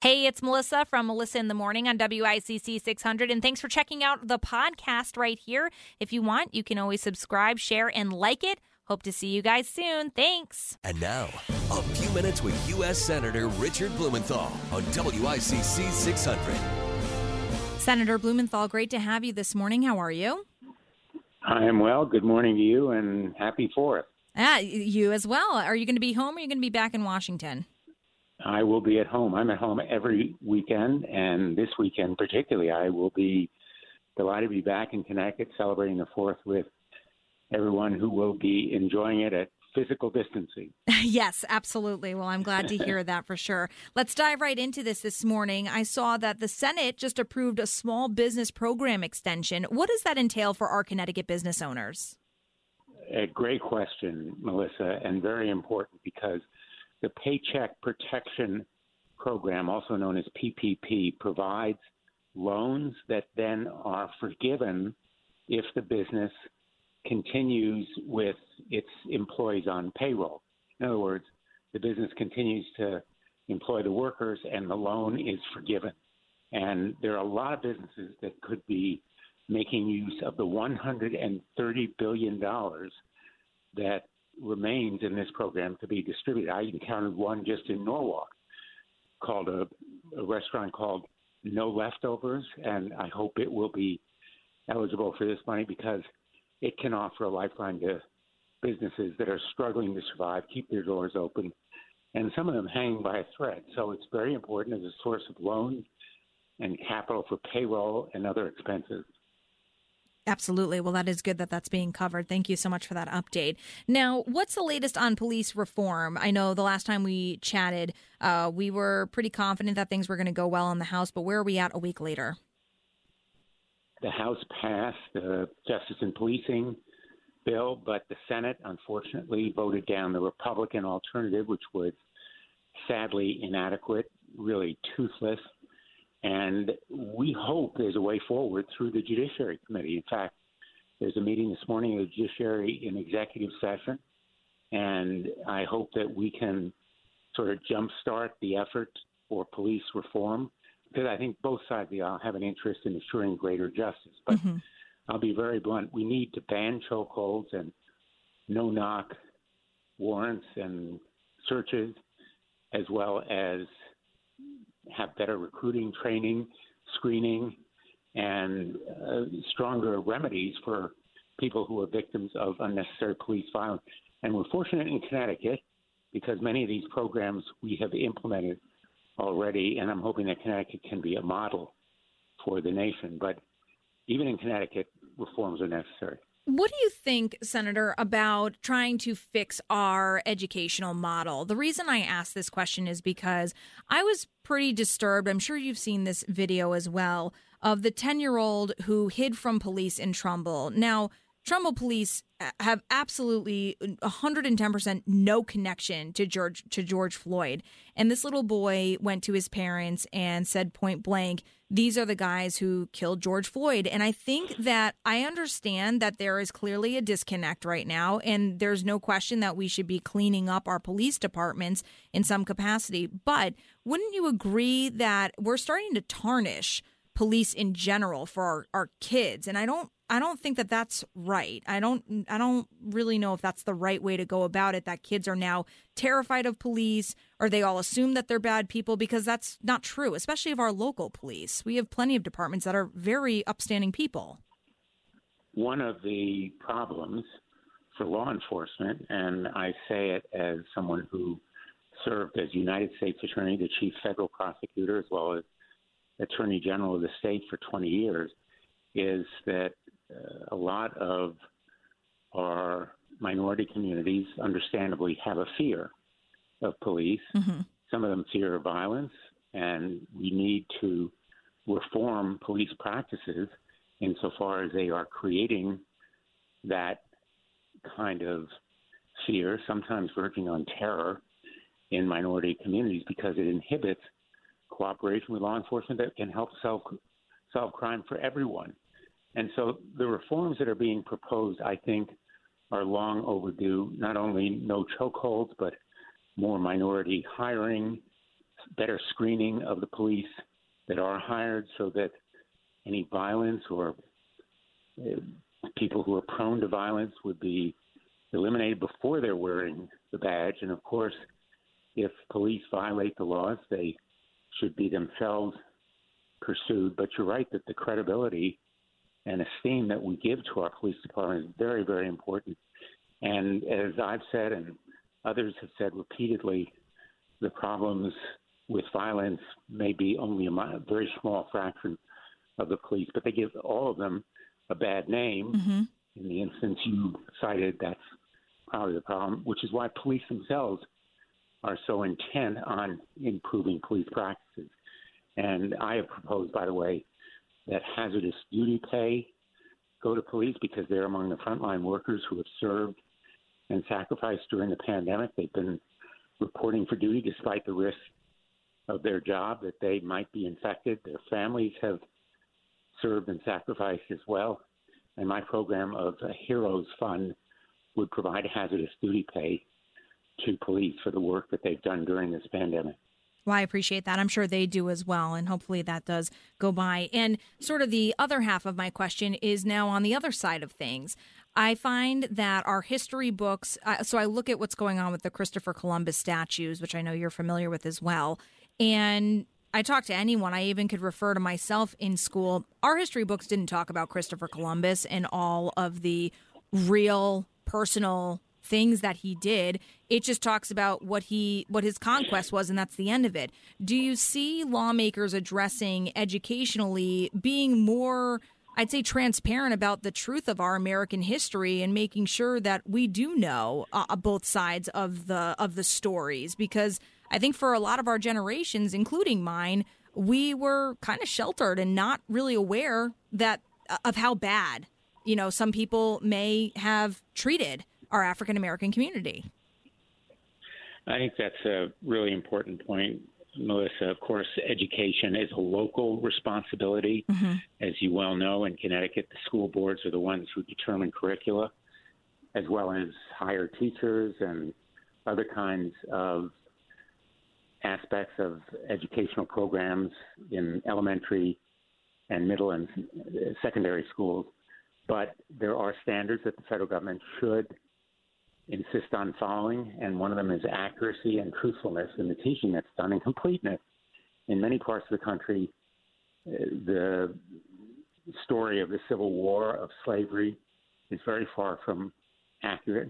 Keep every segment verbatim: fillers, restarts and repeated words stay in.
Hey, it's Melissa from Melissa in the Morning on W I C C six hundred, and thanks for checking out the podcast right here. If you want, you can always subscribe, share, and like it. Hope to see you guys soon. Thanks. And now, a few minutes with U S Senator Richard Blumenthal on W I C C six hundred. Senator Blumenthal, great to have you this morning. How are you? I am well. Good morning to you, and happy Fourth. Ah, you as well. Are you going to be home or are you going to be back in Washington? I will be at home. I'm at home every weekend, and this weekend particularly, I will be delighted to be back in Connecticut celebrating the Fourth with everyone who will be enjoying it at physical distancing. Yes, absolutely. Well, I'm glad to hear that for sure. Let's dive right into this this morning. I saw that the Senate just approved a small business program extension. What does that entail for our Connecticut business owners? A great question, Melissa, and very important because the Paycheck Protection Program, also known as P P P, provides loans that then are forgiven if the business continues with its employees on payroll. In other words, the business continues to employ the workers and the loan is forgiven. And there are a lot of businesses that could be making use of the one hundred thirty billion dollars that remains in this program to be distributed. I encountered one just in Norwalk called a, a restaurant called No Leftovers, and I hope it will be eligible for this money because it can offer a lifeline to businesses that are struggling to survive, keep their doors open, and some of them hanging by a thread. So it's very important as a source of loans and capital for payroll and other expenses. Absolutely. Well, that is good that that's being covered. Thank you so much for that update. Now, what's the latest on police reform? I know the last time we chatted, uh, we were pretty confident that things were going to go well in the House, but where are we at a week later? The House passed the Justice and Policing bill, but the Senate, unfortunately, voted down the Republican alternative, which was sadly inadequate, really toothless. And we hope there's a way forward through the Judiciary Committee. In fact, there's a meeting this morning of the Judiciary in executive session, and I hope that we can sort of jumpstart the effort for police reform, because I think both sides of the aisle have an interest in ensuring greater justice. But mm-hmm. I'll be very blunt. We need to ban chokeholds and no-knock warrants and searches, as well as have better recruiting, training, screening, and uh, stronger remedies for people who are victims of unnecessary police violence. And we're fortunate in Connecticut because many of these programs we have implemented already, and I'm hoping that Connecticut can be a model for the nation. But even in Connecticut, reforms are necessary. What do you think, Senator, about trying to fix our educational model? The reason I ask this question is because I was pretty disturbed. I'm sure you've seen this video as well of the ten-year-old who hid from police in Trumbull. Now, Trumbull police have absolutely one hundred ten percent no connection to George to George Floyd. And this little boy went to his parents and said point blank, these are the guys who killed George Floyd. And I think that I understand that there is clearly a disconnect right now. And there's no question that we should be cleaning up our police departments in some capacity. But wouldn't you agree that we're starting to tarnish police in general for our, our kids? And I don't I don't think that that's right. I don't I don't really know if that's the right way to go about it, that kids are now terrified of police or they all assume that they're bad people, because that's not true, especially of our local police. We have plenty of departments that are very upstanding people. One of the problems for law enforcement, and I say it as someone who served as United States Attorney, the chief federal prosecutor, as well as Attorney General of the state for twenty years, is that uh, a lot of our minority communities understandably have a fear of police. Mm-hmm. Some of them fear violence, and we need to reform police practices insofar as they are creating that kind of fear, sometimes verging on terror, in minority communities, because it inhibits cooperation with law enforcement that can help solve, solve crime for everyone. And so the reforms that are being proposed, I think, are long overdue. Not only no chokeholds, but more minority hiring, better screening of the police that are hired so that any violence or uh, people who are prone to violence would be eliminated before they're wearing the badge. And, of course, if police violate the laws, they should be themselves pursued. But you're right that the credibility and esteem that we give to our police department is very, very important. And as I've said and others have said repeatedly, the problems with violence may be only a very small fraction of the police, but they give all of them a bad name. Mm-hmm. In the instance you cited, that's probably the problem, which is why police themselves are so intent on improving police practices. And I have proposed, by the way, that hazardous duty pay go to police because they're among the frontline workers who have served and sacrificed during the pandemic. They've been reporting for duty despite the risk of their job that they might be infected. Their families have served and sacrificed as well. And my program of a Heroes Fund would provide hazardous duty pay to police for the work that they've done during this pandemic. Well, I appreciate that. I'm sure they do as well, and hopefully that does go by. And sort of the other half of my question is now on the other side of things. I find that our history books, uh, so I look at what's going on with the Christopher Columbus statues, which I know you're familiar with as well, and I talk to anyone. I even could refer to myself in school. Our history books didn't talk about Christopher Columbus and all of the real personal things that he did. It just talks about what he what his conquest was, and that's the end of it. Do you see lawmakers addressing educationally being more, I'd say, transparent about the truth of our American history and making sure that we do know uh, both sides of the of the stories? Because I think for a lot of our generations, including mine, we were kind of sheltered and not really aware that of how bad, you know, some people may have treated our African American community. I think that's a really important point, Melissa. Of course, education is a local responsibility. Mm-hmm. As you well know, in Connecticut, the school boards are the ones who determine curricula, as well as hire teachers and other kinds of aspects of educational programs in elementary and middle and secondary schools. But there are standards that the federal government should insist on following, and one of them is accuracy and truthfulness in the teaching that's done, and completeness. In many parts of the country, the story of the Civil War, of slavery, is very far from accurate.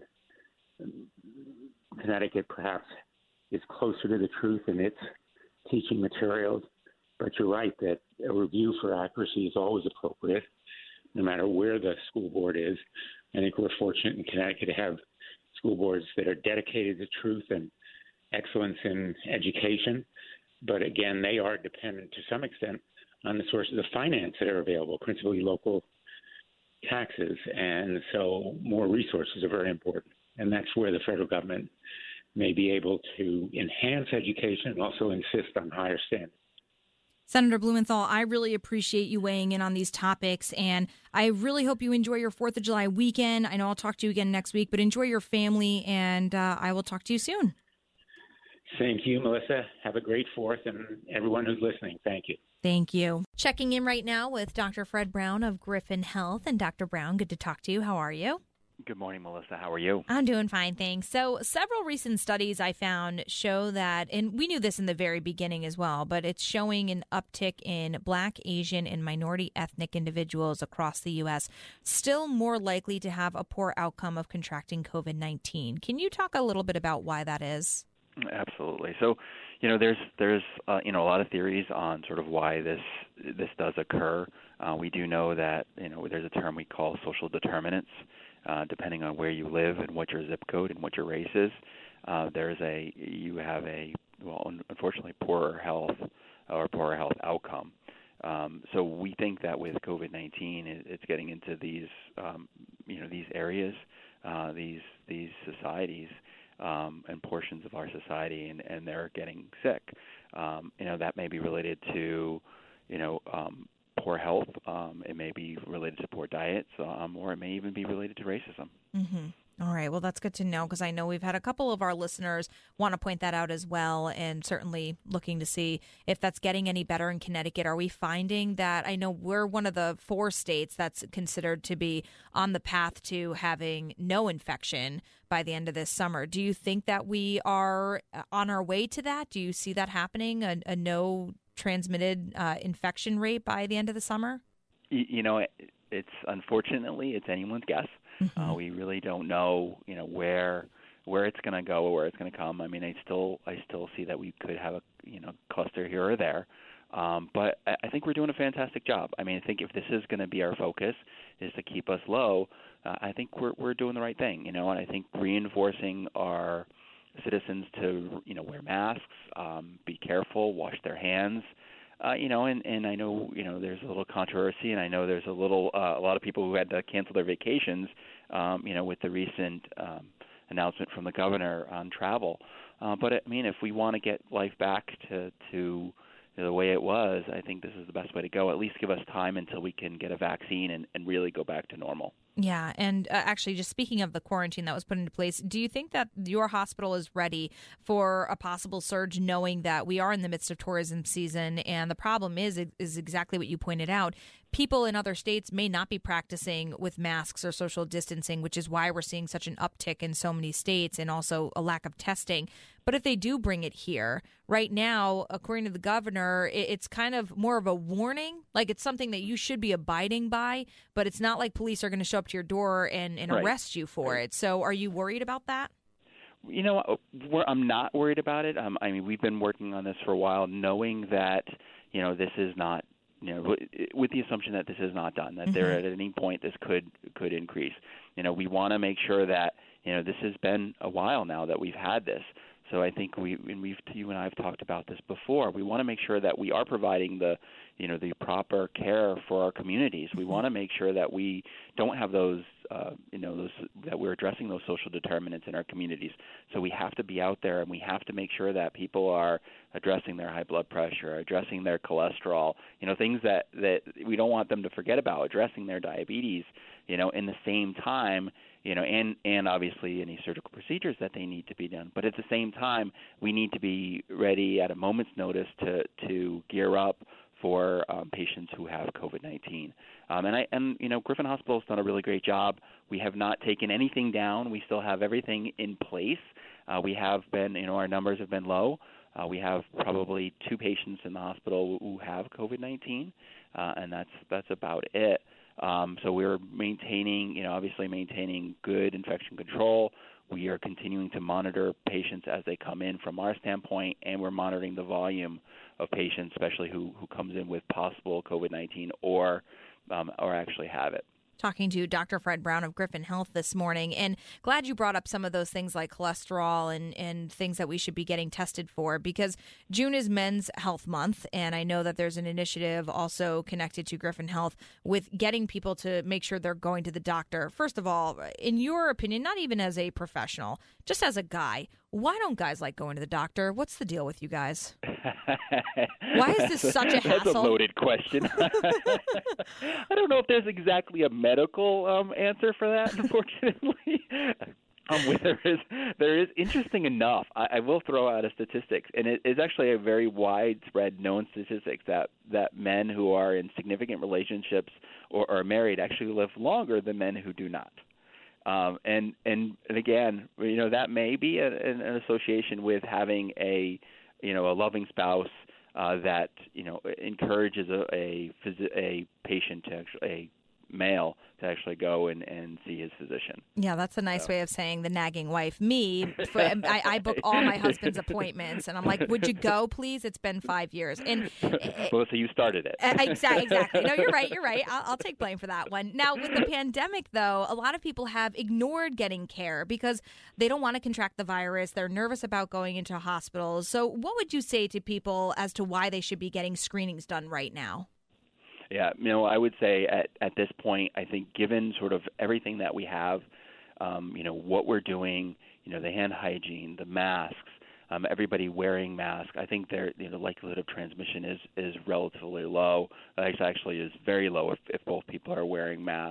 Connecticut perhaps is closer to the truth in its teaching materials, but you're right that a review for accuracy is always appropriate, no matter where the school board is. I think we're fortunate in Connecticut to have school boards that are dedicated to truth and excellence in education. But again, they are dependent to some extent on the sources of finance that are available, principally local taxes. And so more resources are very important. And that's where the federal government may be able to enhance education and also insist on higher standards. Senator Blumenthal, I really appreciate you weighing in on these topics, and I really hope you enjoy your fourth of July weekend. I know I'll talk to you again next week, but enjoy your family, and uh, I will talk to you soon. Same to you, Melissa. Have a great fourth, and everyone who's listening, thank you. Thank you. Checking in right now with Doctor Fred Brown of Griffin Health. And Doctor Brown, good to talk to you. How are you? Good morning, Melissa. How are you? I'm doing fine, thanks. So several recent studies I found show that, and we knew this in the very beginning as well, but it's showing an uptick in Black, Asian, and minority ethnic individuals across the U S still more likely to have a poor outcome of contracting COVID nineteen. Can you talk a little bit about why that is? Absolutely. So, you know, there's there's uh, you know a lot of theories on sort of why this this does occur. Uh, we do know that you know there's a term we call social determinants. Uh, depending on where you live and what your zip code and what your race is, uh, there's a you have a well, unfortunately, poorer health or poorer health outcome. Um, so we think that with COVID nineteen, it, it's getting into these um, you know these areas, uh, these these societies um, and portions of our society, and, and they're getting sick. Um, you know that may be related to you know. Um, poor health, um, it may be related to poor diets, um, or it may even be related to racism. Mm-hmm. All right. Well, that's good to know because I know we've had a couple of our listeners want to point that out as well, and certainly looking to see if that's getting any better in Connecticut. Are we finding that? I know we're one of the four states that's considered to be on the path to having no infection by the end of this summer. Do you think that we are on our way to that? Do you see that happening, a, a no transmitted uh, infection rate by the end of the summer? You, you know, it, it's unfortunately, it's anyone's guess. Mm-hmm. Uh, we really don't know, you know, where where it's going to go or where it's going to come. I mean, I still I still see that we could have a you know cluster here or there, um, but I, I think we're doing a fantastic job. I mean, I think if this is going to be our focus, is to keep us low, uh, I think we're we're doing the right thing, you know. And I think reinforcing our citizens to you know wear masks, um, be careful, wash their hands. Uh, you know, and, and I know, you know, there's a little controversy, and I know there's a little, uh, a lot of people who had to cancel their vacations, um, you know, with the recent um, announcement from the governor on travel. Uh, but, I mean, if we want to get life back to, to the way it was, I think this is the best way to go. At least give us time until we can get a vaccine and, and really go back to normal. Yeah, and uh, actually, just speaking of the quarantine that was put into place, do you think that your hospital is ready for a possible surge, knowing that we are in the midst of tourism season, and the problem is is exactly what you pointed out? People in other states may not be practicing with masks or social distancing, which is why we're seeing such an uptick in so many states and also a lack of testing. But if they do bring it here, right now, according to the governor, it's kind of more of a warning, like it's something that you should be abiding by, but it's not like police are going to show up to your door and, and right. arrest you for right. it. So are you worried about that? You know, we're, I'm not worried about it. Um, I mean, we've been working on this for a while, knowing that, you know, this is not, you know, with the assumption that this is not done, that mm-hmm. there at any point this could could increase. You know, we want to make sure that, you know, this has been a while now that we've had this. So I think we, and we've, you and I have talked about this before. We want to make sure that we are providing the, you know, the proper care for our communities. We want to make sure that we don't have those, uh, you know, those that we're addressing those social determinants in our communities. So we have to be out there, and we have to make sure that people are addressing their high blood pressure, addressing their cholesterol, you know, things that, that we don't want them to forget about, addressing their diabetes, you know, in the same time. You know, and, and obviously any surgical procedures that they need to be done. But at the same time, we need to be ready at a moment's notice to, to gear up for um, patients who have COVID nineteen. Um, and, I, and, you know, Griffin Hospital has done a really great job. We have not taken anything down. We still have everything in place. Uh, we have been, you know, our numbers have been low. Uh, we have probably two patients in the hospital who have COVID nineteen, uh, and that's that's about it. Um, so we're maintaining, you know, obviously maintaining good infection control. We are continuing to monitor patients as they come in from our standpoint, and we're monitoring the volume of patients, especially who, who comes in with possible COVID nineteen or um, or actually have it. Talking to Doctor Fred Brown of Griffin Health this morning, and glad you brought up some of those things like cholesterol and, and things that we should be getting tested for, because June is Men's Health Month, and I know that there's an initiative also connected to Griffin Health with getting people to make sure they're going to the doctor. First of all, in your opinion, not even as a professional, just as a guy, why don't guys like going to the doctor? What's the deal with you guys? Why is this such a hassle? That's a loaded question. I don't know if there's exactly a medical um, answer for that, unfortunately. Um, there is, there is interesting enough. I, I will throw out a statistic, and it is actually a very widespread known statistic that, that men who are in significant relationships or are married actually live longer than men who do not. Um, and, and and again, you know, that may be a, an, an association with having a, you know, a loving spouse uh, that, you know, encourages a a, a patient to actually, a male to actually go and, and see his physician. Yeah, that's a nice so. way of saying the nagging wife. Me, for, I, I book all my husband's appointments, and I'm like, would you go, please? It's been five years. And well, so you started it. Exactly. Exactly. No, you're right. You're right. I'll, I'll take blame for that one. Now, with the pandemic, though, a lot of people have ignored getting care because they don't want to contract the virus. They're nervous about going into hospitals. So what would you say to people as to why they should be getting screenings done right now? Yeah, you know, I would say at, at this point, I think given sort of everything that we have, um, you know, what we're doing, you know, the hand hygiene, the masks, um, everybody wearing masks, I think their you know, likelihood of transmission is, is relatively low. It actually is very low if, if both people are wearing masks.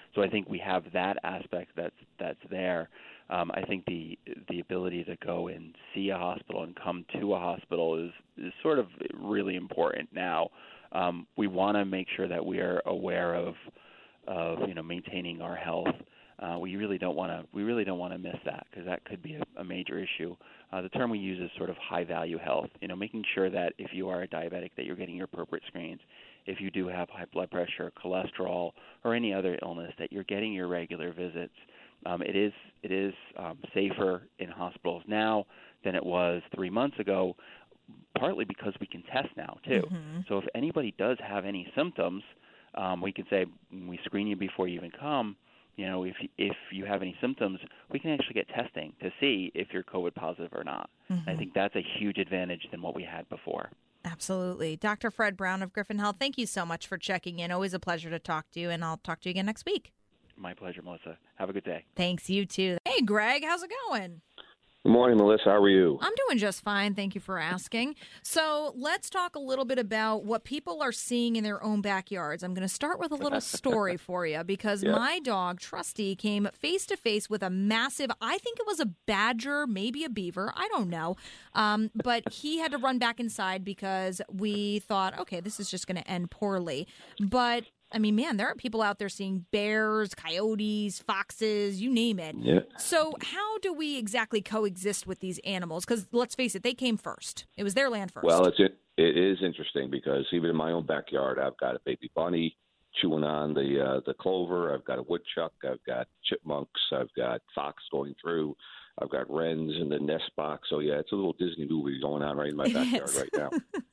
So I think we have that aspect that's that's there. Um, I think the the ability to go and see a hospital and come to a hospital is, is sort of really important now. Um, we want to make sure that we are aware of of you know maintaining our health. Uh, we really don't want to we really don't want to miss that, because that could be a, a major issue. Uh, the term we use is sort of high value health. You know, making sure that if you are a diabetic, that you're getting your appropriate screens. If you do have high blood pressure, cholesterol, or any other illness, that you're getting your regular visits. Um, it is it is um, safer in hospitals now than it was three months ago, partly because we can test now too. Mm-hmm. So if anybody does have any symptoms, um, we can say we screen you before you even come. You know, if if you have any symptoms, we can actually get testing to see if you're COVID positive or not. Mm-hmm. I think that's a huge advantage than what we had before. Absolutely. Doctor Fred Brown of Griffin Health, thank you so much for checking in. Always a pleasure to talk to you, and I'll talk to you again next week. My pleasure, Melissa. Have a good day. Thanks, you too. Hey, Greg, how's it going? Good morning, Melissa. How are you? I'm doing just fine. Thank you for asking. So let's talk a little bit about what people are seeing in their own backyards. I'm going to start with a little story for you, because yeah. my dog, Trusty, came face to face with a massive, I think it was a badger, maybe a beaver. I don't know. Um, but he had to run back inside because we thought, okay, this is just going to end poorly. But I mean, man, there are people out there seeing bears, coyotes, foxes, you name it. Yeah. So how do we exactly coexist with these animals? Because let's face it, they came first. It was their land first. Well, it's it, it is interesting, because even in my own backyard, I've got a baby bunny chewing on the uh, the clover. I've got a woodchuck. I've got chipmunks. I've got fox going through. I've got wrens in the nest box. So, yeah, it's a little Disney movie going on right in my backyard right now.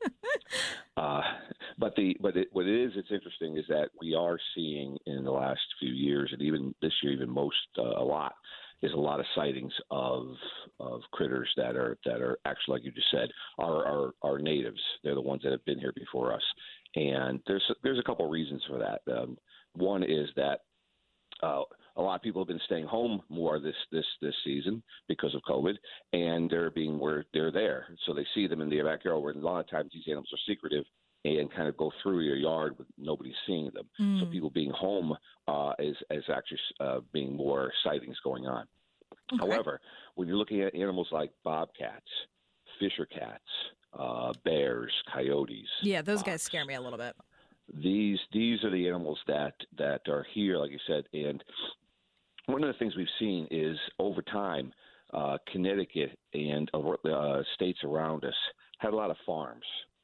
uh, but the but it, what it is, it's interesting, is that we are seeing in the last few years, and even this year, even most uh, a lot, is a lot of sightings of of critters that are that are actually, like you just said, are are, are natives. They're the ones that have been here before us, and there's there's a couple of reasons for that. Um, one is that Uh, a lot of people have been staying home more this, this, this season because of COVID, and they're being where they're there. So they see them in the backyard, where a lot of times these animals are secretive and kind of go through your yard with nobody seeing them. Mm. So people being home uh, is, is actually uh, being more sightings going on. Okay. However, when you're looking at animals like bobcats, fisher cats, uh, bears, coyotes. Yeah, those fox, guys scare me a little bit. These these are the animals that, that are here, like you said. And one of the things we've seen is over time, uh, Connecticut and uh, states around us had a lot of farms.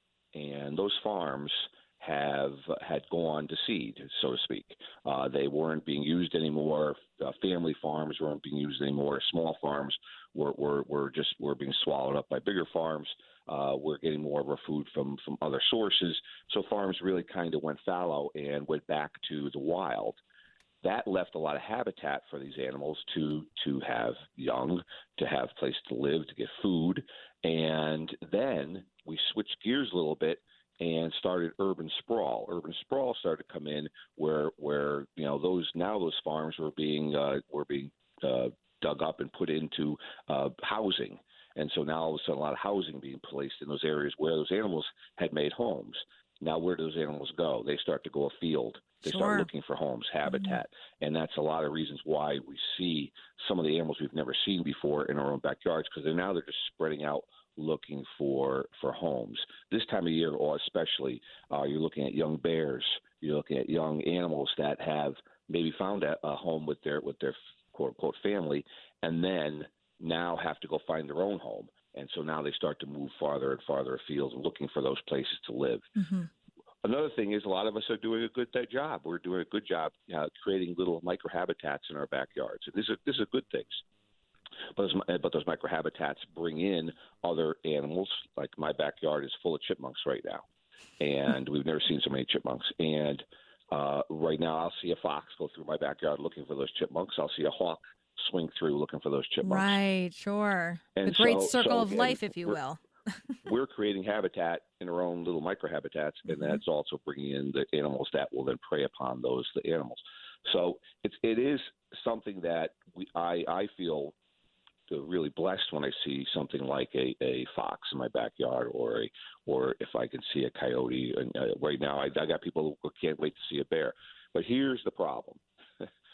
And those farms have had gone to seed, so to speak. Uh, they weren't being used anymore. Uh, family farms weren't being used anymore. Small farms were, were, were just were being swallowed up by bigger farms. Uh, we're getting more of our food from, from other sources. So farms really kind of went fallow and went back to the wild. That left a lot of habitat for these animals to to have young, to have a place to live, to get food. And then we switched gears a little bit and started urban sprawl. Urban sprawl started to come in where where you know those now those farms were being uh, were being uh, dug up and put into uh, housing. And so now all of a sudden a lot of housing being placed in those areas where those animals had made homes. Now where do those animals go? They start to go afield. They sure. start looking for homes, habitat. Mm-hmm. And that's a lot of reasons why we see some of the animals we've never seen before in our own backyards, because they're now they're just spreading out looking for, for homes. This time of year, or especially, uh, you're looking at young bears. You're looking at young animals that have maybe found a, a home with their with their quote-unquote family, and then now have to go find their own home. And so now they start to move farther and farther afield and looking for those places to live. Mm-hmm. Another thing is a lot of us are doing a good job. We're doing a good job uh, creating little microhabitats in our backyards. And these are, these are good things. But those, but those microhabitats bring in other animals. Like my backyard is full of chipmunks right now. And we've never seen so many chipmunks. And uh, right now I'll see a fox go through my backyard looking for those chipmunks. I'll see a hawk swing through looking for those chipmunks. Right, sure. And the great so, circle so of life, if you we're, will. We're creating habitat in our own little microhabitats, and mm-hmm. that's also bringing in the animals that will then prey upon those the animals. So it's it is something that we I I feel really blessed when I see something like a, a fox in my backyard, or a or if I can see a coyote. And uh, right now, I, I got people who can't wait to see a bear. But here's the problem.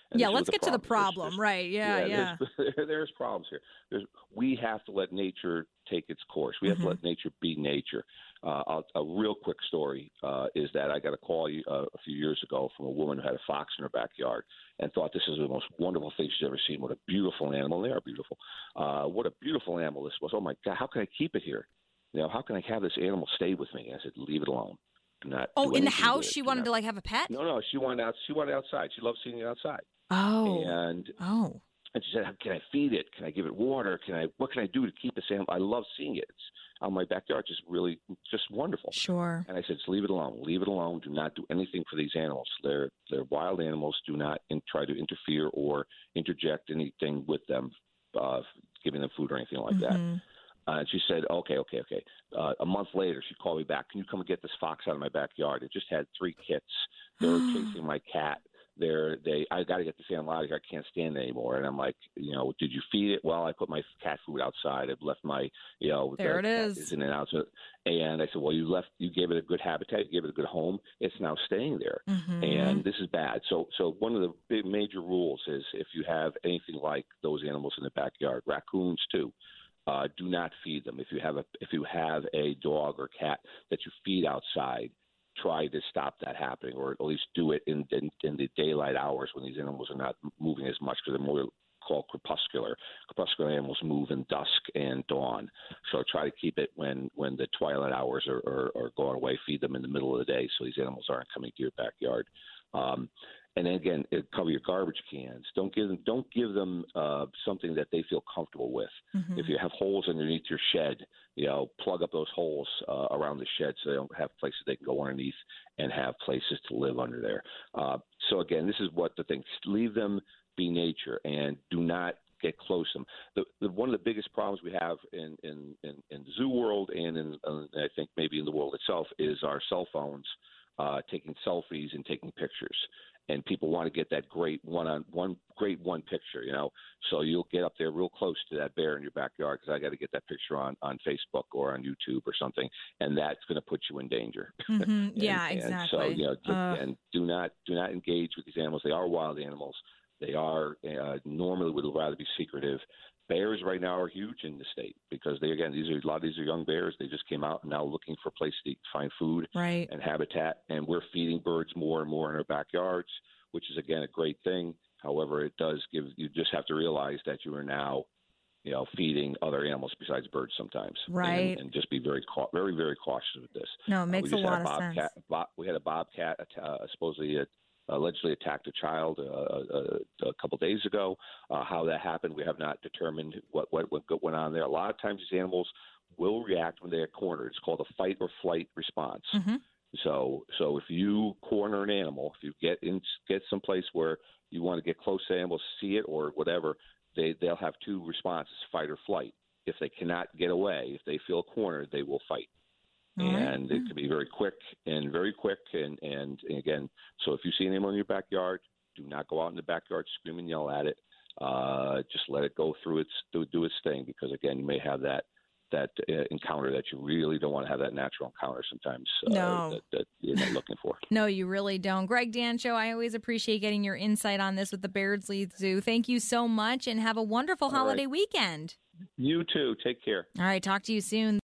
And yeah, this is let's the get to the problem. problem. There's, right. Yeah, yeah. There's, there's problems here. There's, we have to let nature take its course. We have Mm-hmm. to let nature be nature. Uh, I'll, a real quick story uh, is that I got a call uh, a few years ago from a woman who had a fox in her backyard and thought this is the most wonderful thing she's ever seen. What a beautiful animal. They are beautiful. Uh, what a beautiful animal this was. Oh, my God, how can I keep it here? You know, how can I have this animal stay with me? I said, leave it alone. Do not Oh, do in the anything house, with it. she Do wanted not- to like have a pet? No, no, she wanted out. She wanted outside. She loved seeing it outside. Oh. And Oh. and she said, "Can I feed it? Can I give it water? Can I? What can I do to keep this animal? I love seeing it. It's out in my backyard, just really, just wonderful." Sure. And I said, "Just leave it alone. Leave it alone. Do not do anything for these animals. They're they're wild animals. Do not in, try to interfere or interject anything with them, uh, giving them food or anything like that." Mhm. Uh, and she said, "Okay, okay, okay." Uh, a month later, she called me back. "Can you come and get this fox out of my backyard? It just had three kits. They're chasing my cat. They're they. I got to get this animal out of here. I can't stand it anymore." And I'm like, "You know, did you feed it?" "Well, I put my cat food outside. I've left my, you know, There the it cat is. in and out." So, and I said, "Well, you left. You gave it a good habitat. You gave it a good home. It's now staying there." Mhm. And this is bad. So, so one of the big major rules is if you have anything like those animals in the backyard, raccoons too. Uh, do not feed them. If you have a if you have a dog or cat that you feed outside, try to stop that happening, or at least do it in in, in the daylight hours when these animals are not moving as much, because they're more called crepuscular. Crepuscular animals move in dusk and dawn, so try to keep it when when the twilight hours are, are, are going away. Feed them in the middle of the day so these animals aren't coming to your backyard. Um, And then again, cover your garbage cans. Don't give them don't give them uh, something that they feel comfortable with. Mhm. If you have holes underneath your shed, you know, plug up those holes uh, around the shed so they don't have places they can go underneath and have places to live under there. Uh, so again, this is what the thing. Leave them be nature and do not get close to them. The, the, one of the biggest problems we have in in, in, in the zoo world and in uh, I think maybe in the world itself is our cell phones uh, taking selfies and taking pictures. And people want to get that great one on one, great one picture, you know. So you'll get up there real close to that bear in your backyard because I got to get that picture on, on Facebook or on YouTube or something, and that's going to put you in danger. Mhm. and, Yeah, and exactly. so you know, do, Uh. and do not do not engage with these animals. They are wild animals. They are uh, normally would rather be secretive. Bears right now are huge in the state because they again these are a lot of these are young bears. They just came out and now looking for places to find food Right. and habitat, and we're feeding birds more and more in our backyards, which is again a great thing. However, it does give you just have to realize that you are now, you know, feeding other animals besides birds sometimes, Right. And, and just be very cau- very very cautious with this. No, it makes uh, a we just lot had of bobcat, sense. Bob, we had a bobcat uh, supposedly uh, allegedly attacked a child uh, a, a couple days ago. Uh, how that happened, we have not determined what, what what went on there. A lot of times, these animals will react when they're cornered. It's called a fight or flight response. Mm-hmm. So, so if you corner an animal, if you get in, get someplace where you want to get close to animals, see it or whatever, they they'll have two responses: fight or flight. If they cannot get away, if they feel cornered, they will fight. All right. And it can be very quick and very quick. And, and, and again, so if you see an animal in your backyard, do not go out in the backyard, scream and yell at it. Uh, just let it go through its do, do its thing, because again, you may have that that uh, encounter that you really don't want to have, that natural encounter sometimes uh, No. that, that you're not looking for. No, you really don't. Greg Dancho, I always appreciate getting your insight on this with the Beardsley Zoo. Thank you so much and have a wonderful All holiday right. weekend. You too. Take care. All right, talk to you soon.